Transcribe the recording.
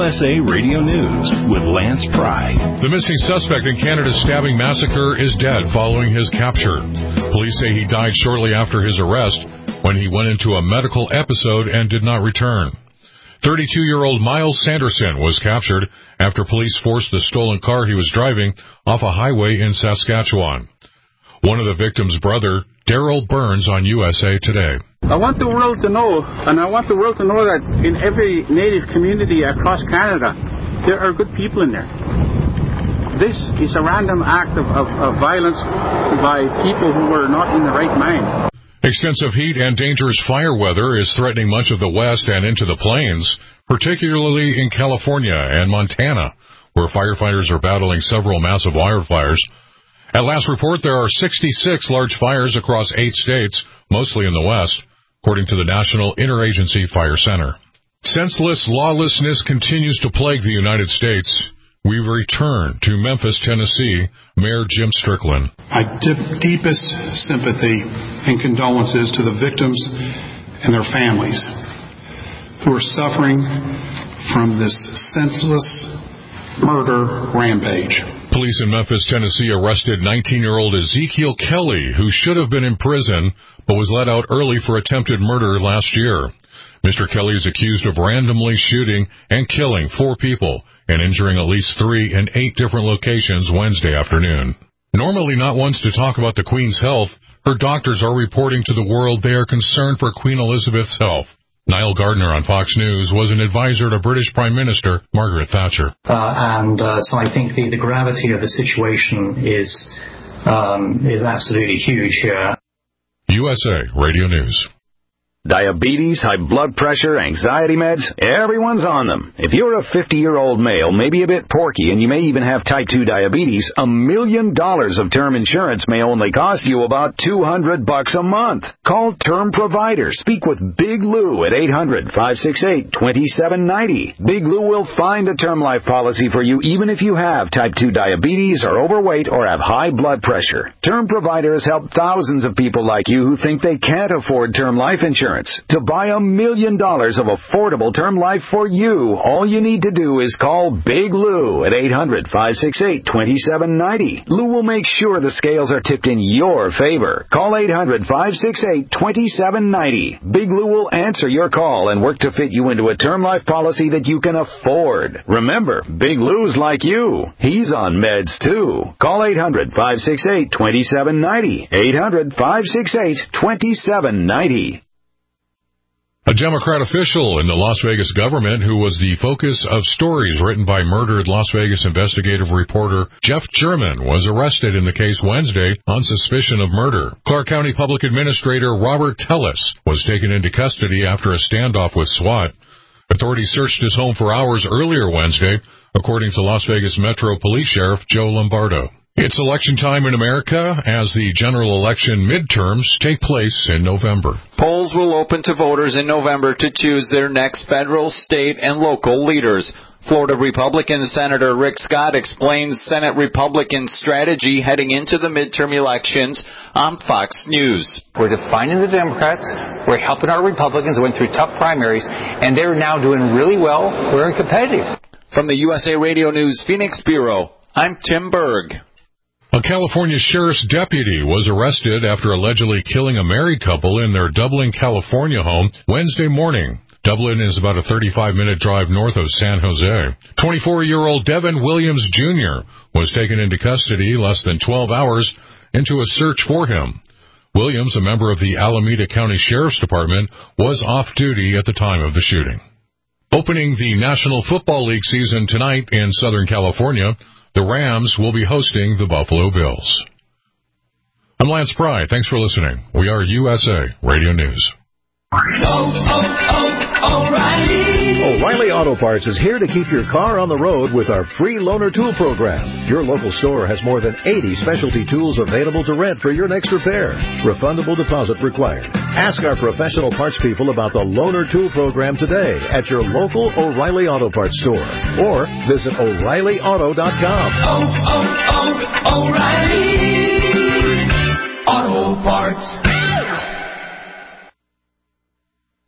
USA Radio News with Lance Pry. The missing suspect in Canada's stabbing massacre is dead following his capture. Police say he died shortly after his arrest when he went into a medical episode and did not return. 32-year-old Miles Sanderson was captured after police forced the stolen car he was driving off a highway in Saskatchewan. One of the victim's brother, Daryl Burns, on USA Today. I want the world to know, and I want the world to know that in every Native community across Canada, there are good people in there. This is a random act of violence by people who were not in the right mind. Extensive heat and dangerous fire weather is threatening much of the West and into the plains, particularly in California and Montana, where firefighters are battling several massive wildfires. At last report, there are 66 large fires across 8 states, mostly in the West, according to the National Interagency Fire Center. Senseless lawlessness continues to plague the United States. We return to Memphis, Tennessee, Mayor Jim Strickland. My deepest sympathy and condolences to the victims and their families who are suffering from this senseless murder rampage. Police in Memphis, Tennessee arrested 19-year-old Ezekiel Kelly, who should have been in prison but was let out early for attempted murder last year. Mr. Kelly is accused of randomly shooting and killing 4 people and injuring at least 3 in 8 different locations Wednesday afternoon. Normally not ones to talk about the Queen's health, her doctors are reporting to the world they are concerned for Queen Elizabeth's health. Niall Gardner on Fox News was an advisor to British Prime Minister Margaret Thatcher. So I think the gravity of the situation is absolutely huge here. USA Radio News. Diabetes, high blood pressure, anxiety meds, everyone's on them. If you're a 50-year-old male, maybe a bit porky, and you may even have type 2 diabetes, $1 million of term insurance may only cost you about $200 a month. Call Term Provider. Speak with Big Lou at 800-568-2790. Big Lou will find a term life policy for you even if you have type 2 diabetes, are overweight, or have high blood pressure. Term Provider has helped thousands of people like you who think they can't afford term life insurance. To buy $1 million of affordable term life for you, all you need to do is call Big Lou at 800-568-2790. Lou will make sure the scales are tipped in your favor. Call 800-568-2790. Big Lou will answer your call and work to fit you into a term life policy that you can afford. Remember, Big Lou's like you. He's on meds too. Call 800-568-2790. 800-568-2790. A Democrat official in the Las Vegas government who was the focus of stories written by murdered Las Vegas investigative reporter Jeff German was arrested in the case Wednesday on suspicion of murder. Clark County Public Administrator Robert Tellis was taken into custody after a standoff with SWAT. Authorities searched his home for hours earlier Wednesday, according to Las Vegas Metro Police Sheriff Joe Lombardo. It's election time in America as the general election midterms take place in November. Polls will open to voters in November to choose their next federal, state, and local leaders. Florida Republican Senator Rick Scott explains Senate Republican strategy heading into the midterm elections on Fox News. We're defining the Democrats. We're helping our Republicans who went through tough primaries, and they're now doing really well. We're competitive. From the USA Radio News Phoenix Bureau, I'm Tim Berg. A California sheriff's deputy was arrested after allegedly killing a married couple in their Dublin, California home Wednesday morning. Dublin is about a 35-minute drive north of San Jose. 24-year-old Devin Williams Jr. was taken into custody less than 12 hours into a search for him. Williams, a member of the Alameda County Sheriff's Department, was off duty at the time of the shooting. Opening the National Football League season tonight in Southern California, the Rams will be hosting the Buffalo Bills. I'm Lance Pry. Thanks for listening. We are USA Radio News. O'Reilly Auto Parts is here to keep your car on the road with our free loaner tool program. Your local store has more than 80 specialty tools available to rent for your next repair. Refundable deposit required. Ask our professional parts people about the loaner tool program today at your local O'Reilly Auto Parts store or visit O'ReillyAuto.com. O'Reilly Auto Parts.